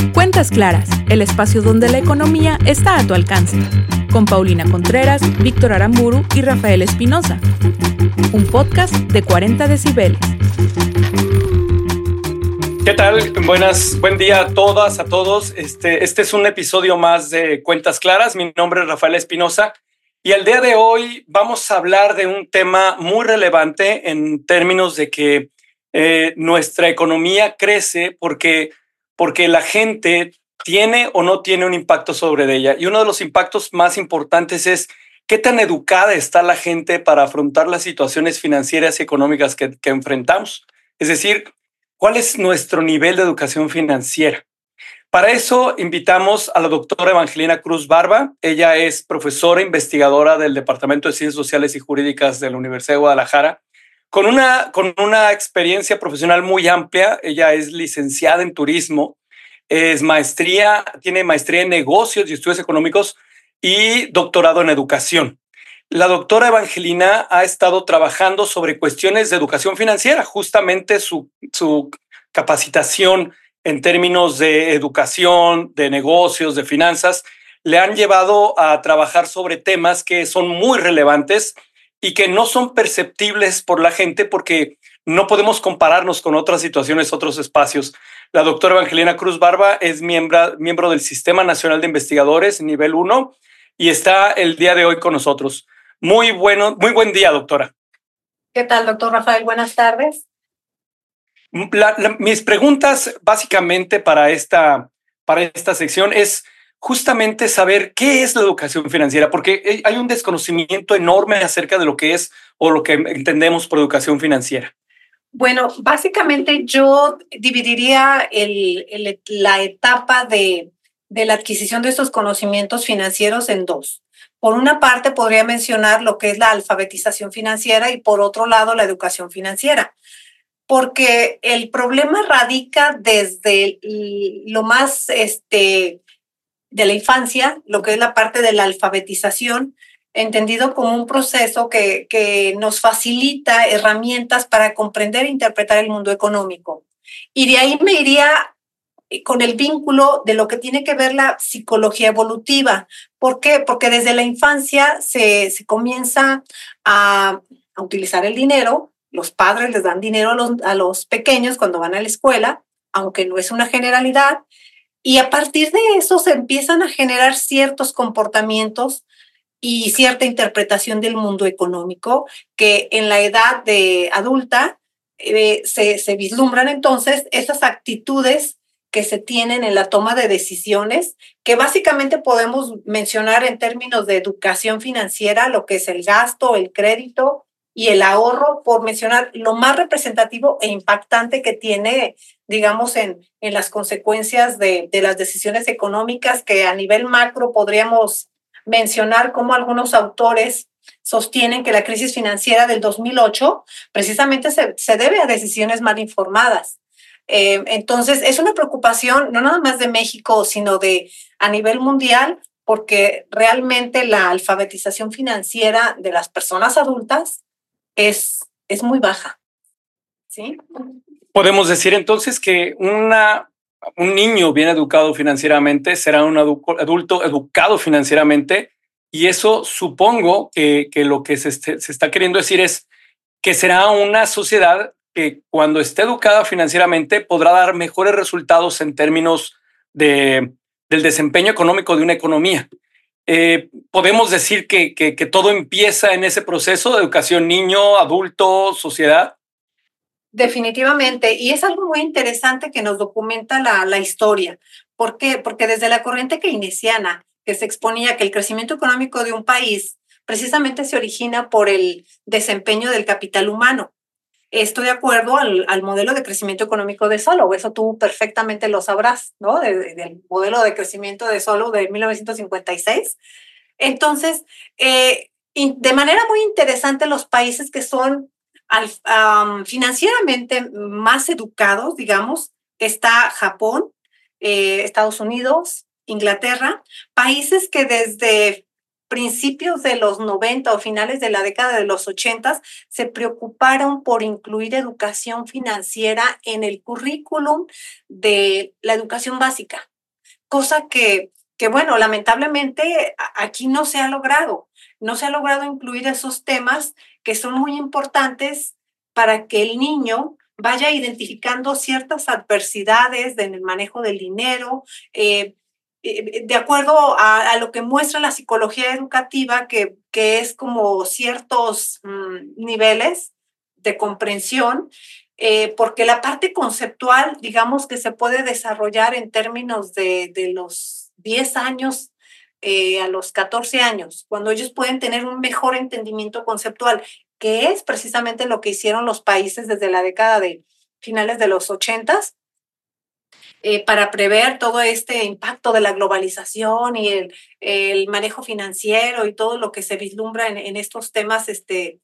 Cuentas Claras, el espacio donde la economía está a tu alcance. Con Paulina Contreras, Víctor Aramburu y Rafael Espinosa. Un podcast de 40 decibeles. ¿Qué tal? Buen día a todas, a todos. Este es un episodio más de Cuentas Claras. Mi nombre es Rafael Espinosa y el día de hoy vamos a hablar de un tema muy relevante en términos de que nuestra economía crece porque la gente tiene o no tiene un impacto sobre ella. Y uno de los impactos más importantes es qué tan educada está la gente para afrontar las situaciones financieras y económicas que enfrentamos. Es decir, ¿cuál es nuestro nivel de educación financiera? Para eso invitamos a la doctora Evangelina Cruz Barba. Ella es profesora investigadora del Departamento de Ciencias Sociales y Jurídicas de la Universidad de Guadalajara, con una experiencia profesional muy amplia. Ella es licenciada en turismo, tiene maestría en negocios y estudios económicos y doctorado en educación. La doctora Evangelina ha estado trabajando sobre cuestiones de educación financiera. Justamente su capacitación en términos de educación, de negocios, de finanzas, le han llevado a trabajar sobre temas que son muy relevantes y que no son perceptibles por la gente porque no podemos compararnos con otras situaciones, otros espacios. La doctora Evangelina Cruz Barba es miembro del Sistema Nacional de Investigadores, nivel 1, y está el día de hoy con nosotros. Muy buen día, doctora. ¿Qué tal, doctor Rafael? Buenas tardes. Mis preguntas básicamente para esta sección es justamente saber qué es la educación financiera, porque hay un desconocimiento enorme acerca de lo que es o lo que entendemos por educación financiera. Bueno, básicamente yo dividiría la etapa de la adquisición de estos conocimientos financieros en dos. Por una parte, podría mencionar lo que es la alfabetización financiera y por otro lado, la educación financiera. Porque el problema radica desde lo más de la infancia, lo que es la parte de la alfabetización, entendido como un proceso que nos facilita herramientas para comprender e interpretar el mundo económico. Y de ahí me iría con el vínculo de lo que tiene que ver la psicología evolutiva. ¿Por qué? Porque desde la infancia se comienza a utilizar el dinero. Los padres les dan dinero a los pequeños cuando van a la escuela, aunque no es una generalidad. Y a partir de eso se empiezan a generar ciertos comportamientos y cierta interpretación del mundo económico que en la edad adulta se vislumbran entonces esas actitudes que se tienen en la toma de decisiones, que básicamente podemos mencionar en términos de educación financiera, lo que es el gasto, el crédito y el ahorro, por mencionar lo más representativo e impactante que tiene, digamos, en las consecuencias de las decisiones económicas, que a nivel macro podríamos mencionar cómo algunos autores sostienen que la crisis financiera del 2008 precisamente se debe a decisiones mal informadas. Entonces, es una preocupación no nada más de México, sino a nivel mundial, porque realmente la alfabetización financiera de las personas adultas es muy baja. ¿Sí? Podemos decir entonces que un niño bien educado financieramente será un adulto educado financieramente, y eso supongo que lo que se está queriendo decir es que será una sociedad que cuando esté educada financieramente podrá dar mejores resultados en términos del desempeño económico de una economía. Podemos decir que todo empieza en ese proceso de educación niño, adulto, sociedad. Definitivamente, y es algo muy interesante que nos documenta la historia. ¿Por qué? Porque desde la corriente keynesiana, que se exponía que el crecimiento económico de un país precisamente se origina por el desempeño del capital humano. Estoy de acuerdo al modelo de crecimiento económico de Solow, eso tú perfectamente lo sabrás, ¿no? Del modelo de crecimiento de Solow de 1956. Entonces, de manera muy interesante, los países que son financieramente más educados, digamos, está Japón, Estados Unidos, Inglaterra, países que desde principios de los 90 o finales de la década de los 80 se preocuparon por incluir educación financiera en el currículum de la educación básica. cosa que bueno, lamentablemente aquí no se ha logrado. No se ha logrado incluir esos temas que son muy importantes para que el niño vaya identificando ciertas adversidades en el manejo del dinero, de acuerdo a lo que muestra la psicología educativa, que es como ciertos niveles de comprensión, porque la parte conceptual, digamos que se puede desarrollar en términos de los 10 años a los 14 años, cuando ellos pueden tener un mejor entendimiento conceptual, que es precisamente lo que hicieron los países desde la década de finales de los 80s, para prever todo este impacto de la globalización y el manejo financiero y todo lo que se vislumbra en estos temas de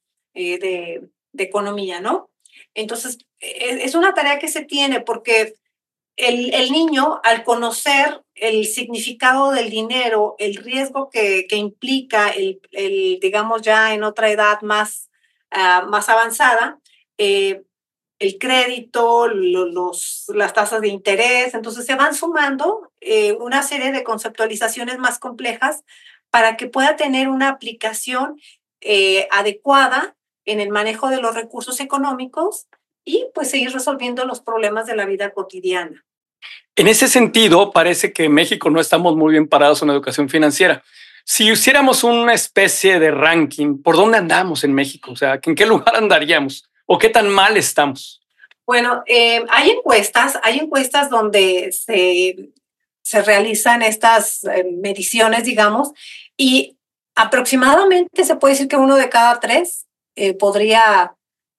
economía, ¿no? Entonces, es una tarea que se tiene porque el niño, al conocer el significado del dinero, el riesgo que implica, digamos ya en otra edad más avanzada, el crédito, las tasas de interés, entonces se van sumando una serie de conceptualizaciones más complejas para que pueda tener una aplicación adecuada en el manejo de los recursos económicos y pues seguir resolviendo los problemas de la vida cotidiana. En ese sentido, parece que en México no estamos muy bien parados en la educación financiera. Si hiciéramos una especie de ranking, ¿por dónde andamos en México? O sea, ¿en qué lugar andaríamos? ¿O qué tan mal estamos? Bueno, hay encuestas donde se realizan estas mediciones, digamos, y aproximadamente se puede decir que 1 de cada 3 podría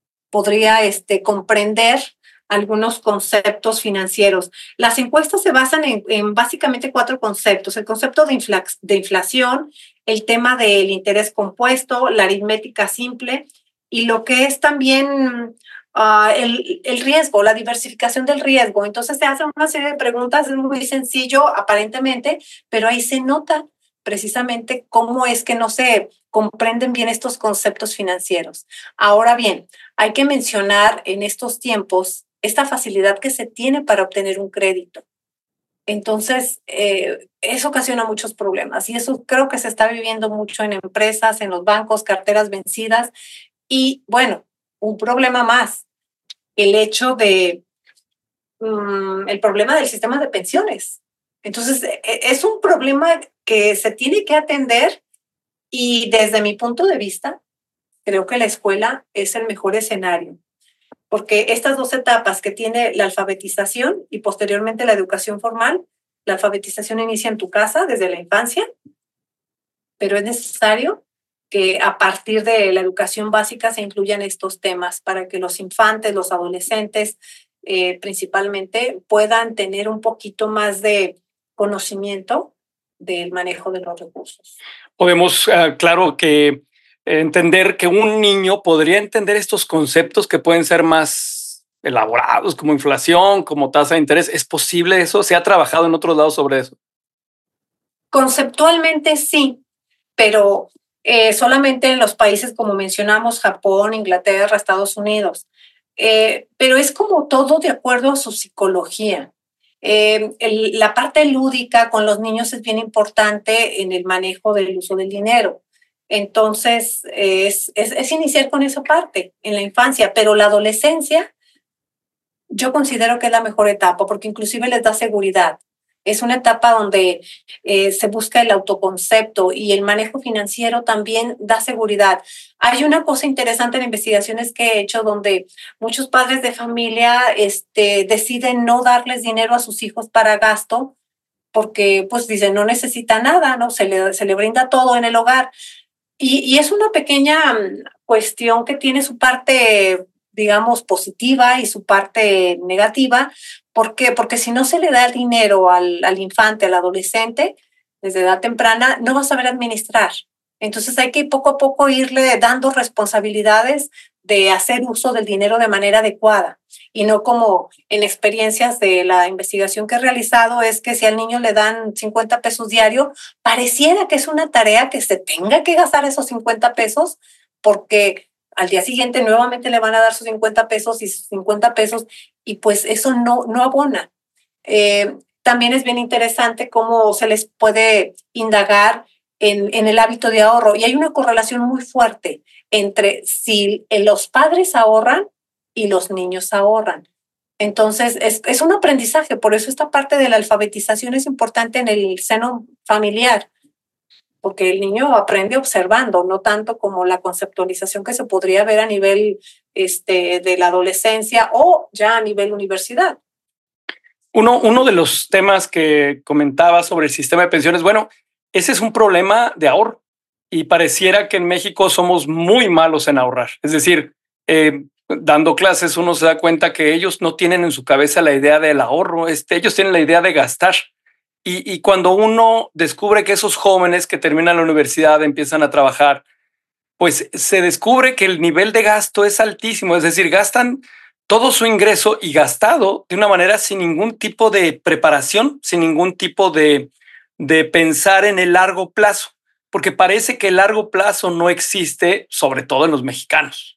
comprender algunos conceptos financieros. Las encuestas se basan en básicamente 4 conceptos: el concepto de inflación, el tema del interés compuesto, la aritmética simple y lo que es también el riesgo, la diversificación del riesgo. Entonces se hacen una serie de preguntas, es muy sencillo aparentemente, pero ahí se nota precisamente cómo es que no se comprenden bien estos conceptos financieros. Ahora bien, hay que mencionar en estos tiempos esta facilidad que se tiene para obtener un crédito. Entonces, eso ocasiona muchos problemas y eso creo que se está viviendo mucho en empresas, en los bancos, carteras vencidas. Y bueno, un problema más, el hecho de el problema del sistema de pensiones. Entonces, es un problema que se tiene que atender y desde mi punto de vista, creo que la escuela es el mejor escenario, porque estas 2 etapas que tiene la alfabetización y posteriormente la educación formal, la alfabetización inicia en tu casa desde la infancia, pero es necesario que a partir de la educación básica se incluyan estos temas para que los infantes, los adolescentes, principalmente puedan tener un poquito más de conocimiento del manejo de los recursos. Podemos, claro, que entender que un niño podría entender estos conceptos que pueden ser más elaborados, como inflación, como tasa de interés. ¿Es posible eso? ¿Se ha trabajado en otros lados sobre eso? Conceptualmente sí, pero solamente en los países como mencionamos, Japón, Inglaterra, Estados Unidos. Pero es como todo de acuerdo a su psicología. La parte lúdica con los niños es bien importante en el manejo del uso del dinero. Entonces, es iniciar con esa parte en la infancia, pero la adolescencia yo considero que es la mejor etapa porque inclusive les da seguridad. Es una etapa donde se busca el autoconcepto y el manejo financiero también da seguridad. Hay una cosa interesante en investigaciones que he hecho donde muchos padres de familia deciden no darles dinero a sus hijos para gasto porque pues dicen no necesita nada, ¿no? Se le brinda todo en el hogar. Y es una pequeña cuestión que tiene su parte, digamos, positiva y su parte negativa. ¿Por qué? Porque si no se le da el dinero al infante, al adolescente, desde edad temprana, no va a saber administrar. Entonces hay que poco a poco irle dando responsabilidades de hacer uso del dinero de manera adecuada y no como en experiencias de la investigación que he realizado es que si al niño le dan 50 pesos diario, pareciera que es una tarea que se tenga que gastar esos 50 pesos porque al día siguiente nuevamente le van a dar sus 50 pesos y sus 50 pesos y pues eso no abona. también es bien interesante cómo se les puede indagar en el hábito de ahorro. Y hay una correlación muy fuerte entre si los padres ahorran y los niños ahorran. Entonces, es un aprendizaje. Por eso esta parte de la alfabetización es importante en el seno familiar, porque el niño aprende observando, no tanto como la conceptualización que se podría ver a nivel de la adolescencia o ya a nivel universidad. Uno de los temas que comentaba sobre el sistema de pensiones, bueno, ese es un problema de ahorro y pareciera que en México somos muy malos en ahorrar. Es decir, dando clases uno se da cuenta que ellos no tienen en su cabeza la idea del ahorro, ellos tienen la idea de gastar. Y cuando uno descubre que esos jóvenes que terminan la universidad empiezan a trabajar, pues se descubre que el nivel de gasto es altísimo, es decir, gastan todo su ingreso y gastado de una manera sin ningún tipo de preparación, sin ningún tipo de pensar en el largo plazo, porque parece que el largo plazo no existe, sobre todo en los mexicanos.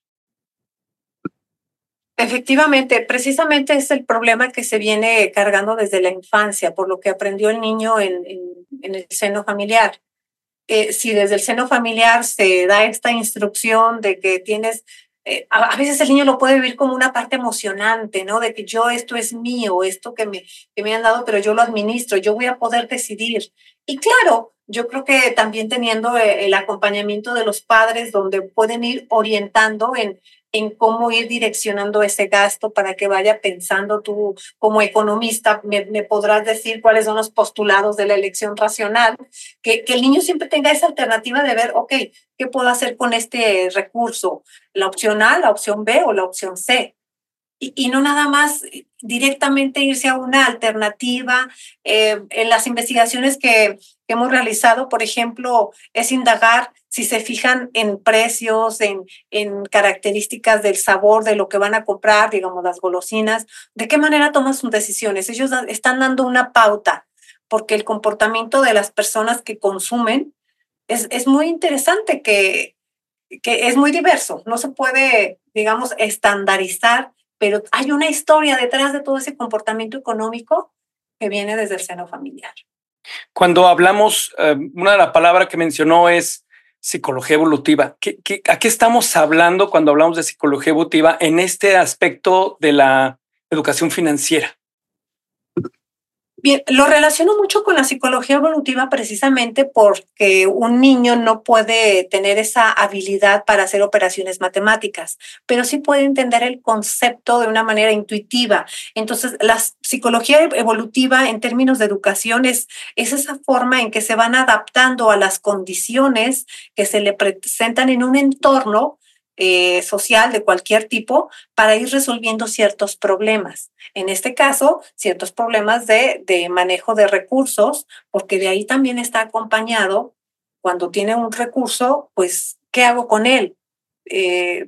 Efectivamente, precisamente es el problema que se viene cargando desde la infancia, por lo que aprendió el niño en el seno familiar. Si desde el seno familiar se da esta instrucción de que tienes, a veces el niño lo puede vivir como una parte emocionante, ¿no? De que esto es mío, esto que me han dado, pero yo lo administro, yo voy a poder decidir. Y claro, yo creo que también teniendo el acompañamiento de los padres, donde pueden ir orientando en cómo ir direccionando ese gasto para que vaya pensando. Tú como economista me podrás decir cuáles son los postulados de la elección racional, que el niño siempre tenga esa alternativa de ver, ok, ¿qué puedo hacer con este recurso? ¿La opción A, la opción B o la opción C? Y no nada más directamente irse a una alternativa. En las investigaciones que hemos realizado, por ejemplo, es indagar si se fijan en precios, en características del sabor de lo que van a comprar, digamos, las golosinas, de qué manera toman sus decisiones. Ellos están dando una pauta, porque el comportamiento de las personas que consumen es muy interesante, que es muy diverso. No se puede, digamos, estandarizar, pero hay una historia detrás de todo ese comportamiento económico que viene desde el seno familiar. Cuando hablamos, una de las palabras que mencionó es psicología evolutiva. ¿A qué estamos hablando cuando hablamos de psicología evolutiva en este aspecto de la educación financiera? Bien, lo relaciono mucho con la psicología evolutiva precisamente porque un niño no puede tener esa habilidad para hacer operaciones matemáticas, pero sí puede entender el concepto de una manera intuitiva. Entonces, la psicología evolutiva en términos de educación es esa forma en que se van adaptando a las condiciones que se le presentan en un entorno social de cualquier tipo para ir resolviendo ciertos problemas. En este caso, ciertos problemas de manejo de recursos, porque de ahí también está acompañado, cuando tiene un recurso, pues, ¿qué hago con él? ¿Qué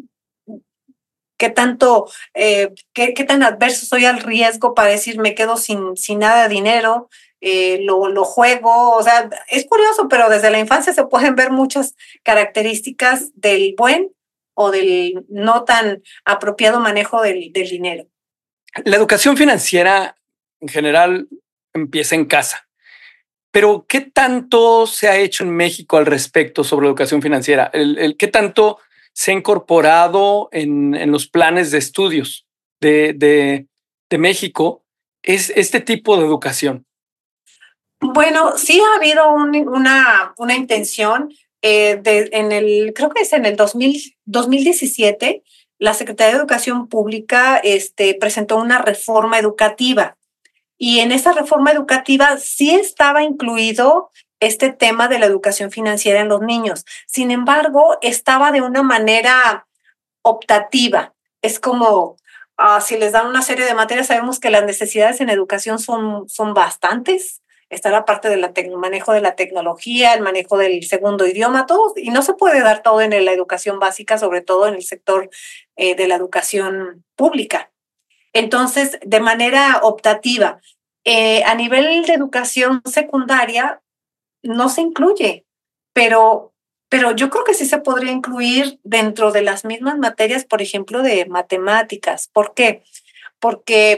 tan adverso soy al riesgo para decir me quedo sin nada de dinero? Lo juego. O sea, es curioso, pero desde la infancia se pueden ver muchas características del buen o del no tan apropiado manejo del dinero. La educación financiera en general empieza en casa, pero ¿qué tanto se ha hecho en México al respecto sobre la educación financiera? ¿Qué tanto se ha incorporado en los planes de estudios de México es este tipo de educación? Bueno, sí ha habido una intención. Creo que es en el 2017, la Secretaría de Educación Pública presentó una reforma educativa. Y en esa reforma educativa sí estaba incluido este tema de la educación financiera en los niños. Sin embargo, estaba de una manera optativa. Es como, si les dan una serie de materias, sabemos que las necesidades en educación son bastantes. Está la parte del manejo de la tecnología, el manejo del segundo idioma, todo, y no se puede dar todo en la educación básica, sobre todo en el sector de la educación pública. Entonces, de manera optativa, a nivel de educación secundaria no se incluye, pero yo creo que sí se podría incluir dentro de las mismas materias, por ejemplo, de matemáticas. ¿Por qué? Porque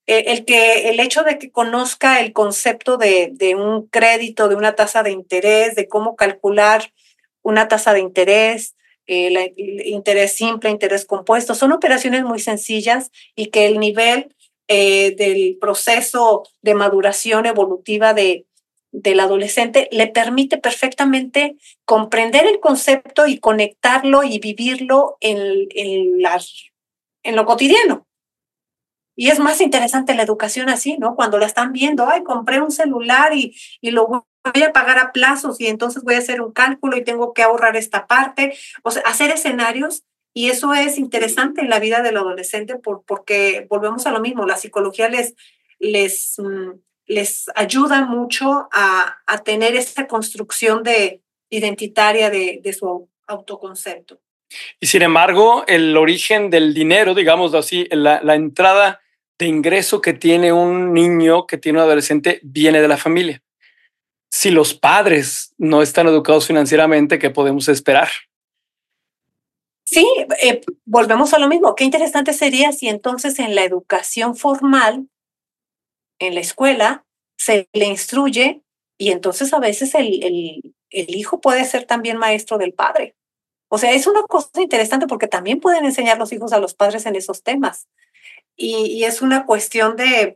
el hecho de que conozca el concepto de un crédito, de una tasa de interés, de cómo calcular una tasa de interés, interés simple, interés compuesto, son operaciones muy sencillas y que el nivel del proceso de maduración evolutiva del adolescente le permite perfectamente comprender el concepto y conectarlo y vivirlo en lo cotidiano. Y es más interesante la educación así, ¿no? Cuando la están viendo, ay, compré un celular y lo voy a pagar a plazos y entonces voy a hacer un cálculo y tengo que ahorrar esta parte. O sea, hacer escenarios, y eso es interesante en la vida del adolescente porque volvemos a lo mismo, la psicología les ayuda mucho a tener esta construcción identitaria de su autoconcepto. Y sin embargo, el origen del dinero, digamos así, la entrada de ingreso que tiene un niño, que tiene un adolescente, viene de la familia. Si los padres no están educados financieramente, ¿qué podemos esperar? Sí, volvemos a lo mismo. Qué interesante sería si entonces en la educación formal, en la escuela, se le instruye y entonces a veces el hijo puede ser también maestro del padre. O sea, es una cosa interesante porque también pueden enseñar los hijos a los padres en esos temas. Y es una cuestión de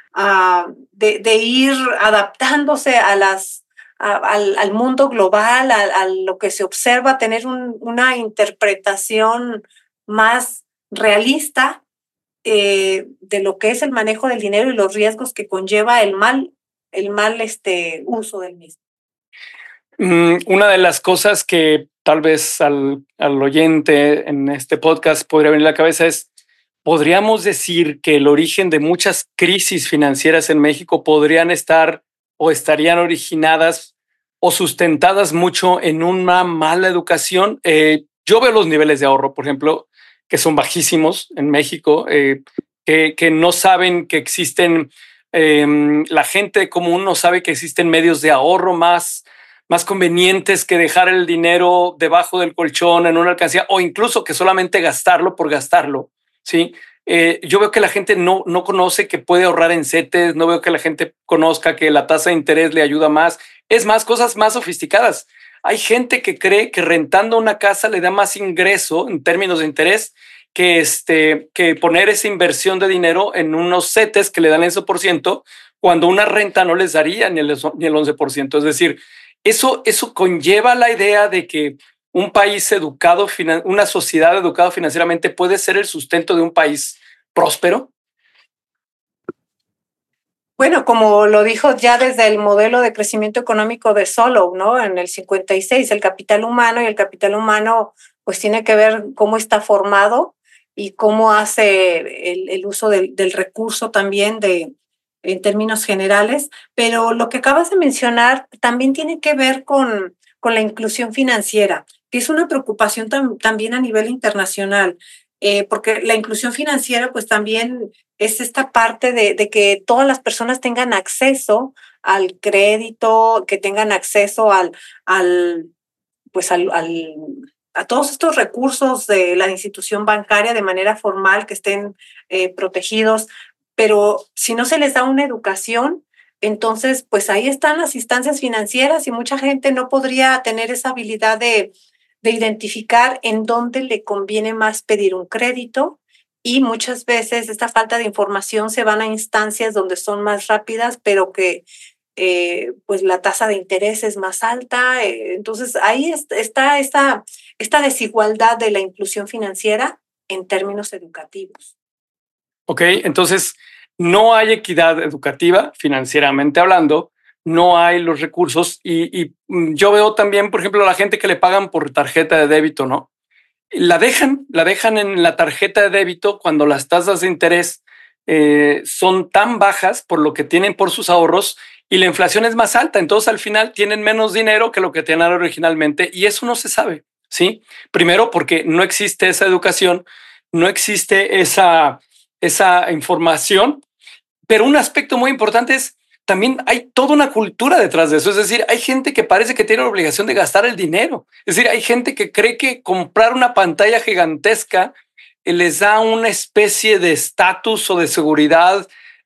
ir adaptándose al mundo global, a lo que se observa, tener una interpretación más realista de lo que es el manejo del dinero y los riesgos que conlleva el mal uso del mismo. Una de las cosas que tal vez al oyente en este podcast podría venir a la cabeza es, podríamos decir que el origen de muchas crisis financieras en México podrían estar o estarían originadas o sustentadas mucho en una mala educación. Yo veo los niveles de ahorro, por ejemplo, que son bajísimos en México, que no saben que existen, la gente común no sabe que existen medios de ahorro más convenientes que dejar el dinero debajo del colchón en una alcancía o incluso que solamente gastarlo por gastarlo, ¿sí? Yo veo que la gente no conoce que puede ahorrar en CETES, no veo que la gente conozca que la tasa de interés le ayuda más. Es más, cosas más sofisticadas. Hay gente que cree que rentando una casa le da más ingreso en términos de interés que poner esa inversión de dinero en unos CETES que le dan el 11%, cuando una renta no les daría ni el 11%. Es decir, eso conlleva la idea de que un país educado, una sociedad educada financieramente puede ser el sustento de un país próspero. Bueno, como lo dijo ya desde el modelo de crecimiento económico de Solow, ¿no? En el 56, el capital humano, y el capital humano pues tiene que ver cómo está formado y cómo hace el uso del recurso también en términos generales, pero lo que acabas de mencionar también tiene que ver con la inclusión financiera, que es una preocupación también a nivel internacional, porque la inclusión financiera pues también es esta parte de que todas las personas tengan acceso al crédito, que tengan acceso a todos estos recursos de la institución bancaria de manera formal, que estén protegidos. Pero si no se les da una educación, entonces pues ahí están las instancias financieras y mucha gente no podría tener esa habilidad de identificar en dónde le conviene más pedir un crédito, y muchas veces esta falta de información se van a instancias donde son más rápidas, pero que pues la tasa de interés es más alta. Entonces ahí está esta desigualdad de la inclusión financiera en términos educativos. Ok, entonces no hay equidad educativa financieramente hablando, no hay los recursos y yo veo también, por ejemplo, la gente que le pagan por tarjeta de débito, ¿no? La dejan en la tarjeta de débito cuando las tasas de interés son tan bajas por lo que tienen por sus ahorros y la inflación es más alta. Entonces al final tienen menos dinero que lo que tenían originalmente y eso no se sabe, ¿sí? Primero porque no existe esa educación, no existe esa información, pero un aspecto muy importante es también hay toda una cultura detrás de eso. Es decir, hay gente que parece que tiene la obligación de gastar el dinero. Es decir, hay gente que cree que comprar una pantalla gigantesca les da una especie de estatus o de seguridad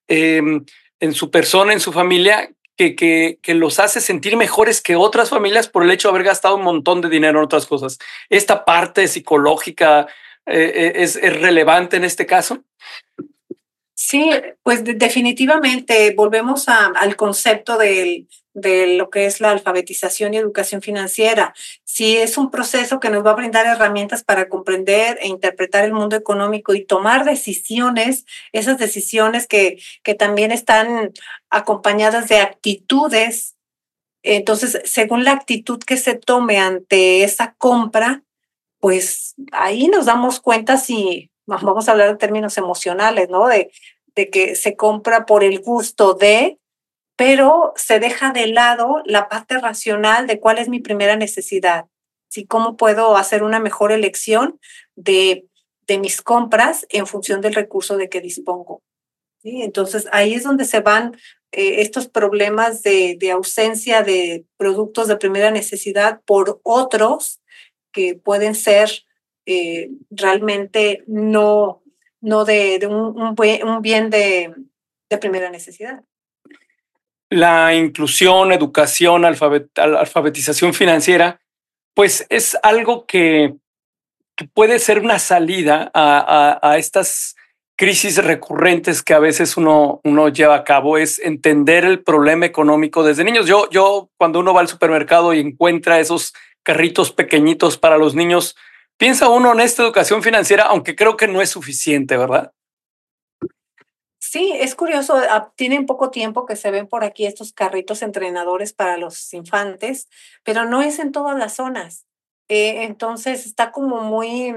en su persona, en su familia, que los hace sentir mejores que otras familias por el hecho de haber gastado un montón de dinero en otras cosas. ¿Esta parte psicológica es relevante en este caso? Sí, pues definitivamente volvemos al concepto de lo que es la alfabetización y educación financiera. Sí, es un proceso que nos va a brindar herramientas para comprender e interpretar el mundo económico y tomar decisiones, esas decisiones que también están acompañadas de actitudes. Entonces, según la actitud que se tome ante esa compra, pues ahí nos damos cuenta si vamos a hablar en términos emocionales, ¿no? De que se compra por el gusto de, pero se deja de lado la parte racional de cuál es mi primera necesidad, ¿sí? Cómo puedo hacer una mejor elección de mis compras en función del recurso de que dispongo, ¿sí? Entonces ahí es donde se van estos problemas de ausencia de productos de primera necesidad por otros que pueden ser realmente no de un bien de primera necesidad. La inclusión, educación, alfabetización financiera, pues es algo que puede ser una salida a estas crisis recurrentes que a veces uno lleva a cabo, es entender el problema económico desde niños. Yo cuando uno va al supermercado y encuentra esos carritos pequeñitos para los niños, piensa uno en esta educación financiera, aunque creo que no es suficiente, ¿verdad? Sí, es curioso, tienen poco tiempo que se ven por aquí estos carritos entrenadores para los infantes, pero no es en todas las zonas. Entonces está como muy,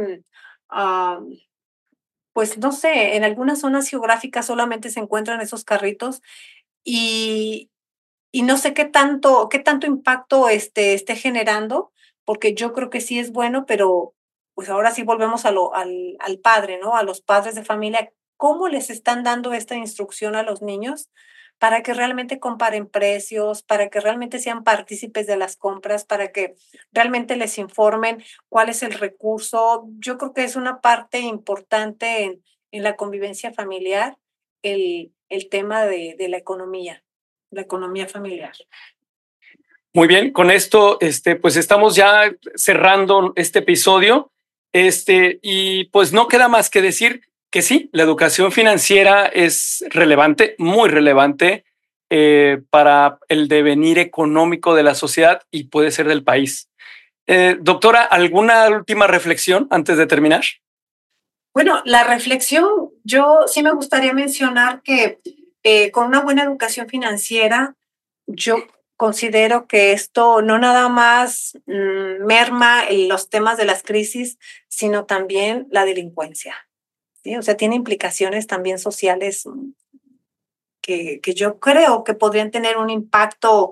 pues no sé, en algunas zonas geográficas solamente se encuentran esos carritos y no sé qué tanto impacto esté generando, porque yo creo que sí es bueno, pero pues ahora sí volvemos al padre, ¿no? A los padres de familia, ¿cómo les están dando esta instrucción a los niños para que realmente comparen precios, para que realmente sean partícipes de las compras, para que realmente les informen cuál es el recurso? Yo creo que es una parte importante en la convivencia familiar, el tema de la economía familiar. Muy bien, con esto, pues estamos ya cerrando este episodio, y pues no queda más que decir que sí, la educación financiera es relevante, muy relevante para el devenir económico de la sociedad y puede ser del país. Doctora, ¿alguna última reflexión antes de terminar? Bueno, la reflexión, yo sí me gustaría mencionar que con una buena educación financiera, yo considero que esto no nada más merma los temas de las crisis, sino también la delincuencia, ¿sí? O sea, tiene implicaciones también sociales que yo creo que podrían tener un impacto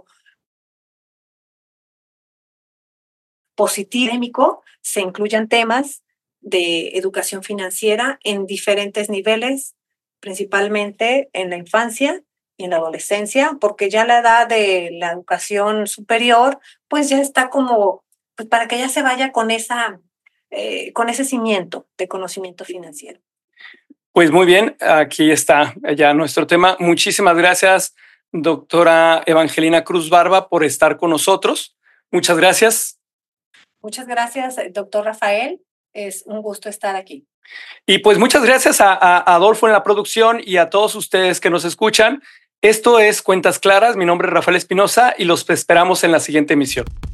positivo. Se incluyan temas de educación financiera en diferentes niveles, principalmente en la infancia y en la adolescencia, porque ya la edad de la educación superior, pues ya está como, pues para que ya se vaya con ese cimiento de conocimiento financiero. Pues muy bien, aquí está ya nuestro tema. Muchísimas gracias, doctora Evangelina Cruz Barba, por estar con nosotros. Muchas gracias. Muchas gracias, doctor Rafael. Es un gusto estar aquí. Y pues muchas gracias a Adolfo en la producción y a todos ustedes que nos escuchan. Esto es Cuentas Claras. Mi nombre es Rafael Espinosa y los esperamos en la siguiente emisión.